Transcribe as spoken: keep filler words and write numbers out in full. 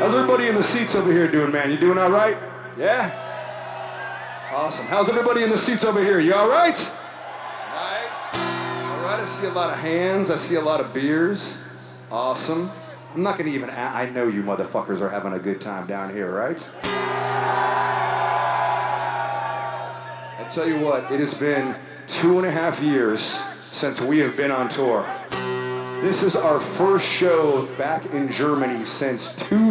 How's everybody in the seats over here doing, man? You doing all right? Yeah? Awesome. How's everybody in the seats over here? You all right? Nice. All right, I see a lot of hands. I see a lot of beers. Awesome. I'm not going to even... A- I know you motherfuckers are having a good time down here, right? I tell you what, it has been two and a half years since we have been on tour. This is our first show back in Germany since two